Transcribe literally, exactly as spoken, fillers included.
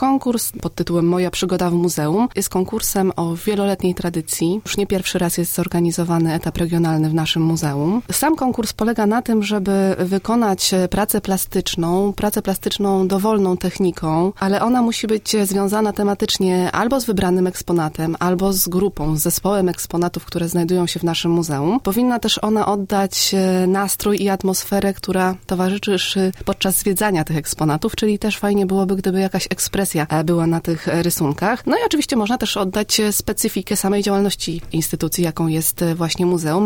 Konkurs pod tytułem Moja przygoda w muzeum jest konkursem o wieloletniej tradycji. Już nie pierwszy raz jest zorganizowany etap regionalny w naszym muzeum. Sam konkurs polega na tym, żeby wykonać pracę plastyczną, pracę plastyczną dowolną techniką, ale ona musi być związana tematycznie albo z wybranym eksponatem, albo z grupą, z zespołem eksponatów, które znajdują się w naszym muzeum. Powinna też ona oddać nastrój i atmosferę, która towarzyszy podczas zwiedzania tych eksponatów, czyli też fajnie byłoby, gdyby jakaś ekspresja była na tych rysunkach. No i oczywiście można też oddać specyfikę samej działalności instytucji, jaką jest właśnie muzeum.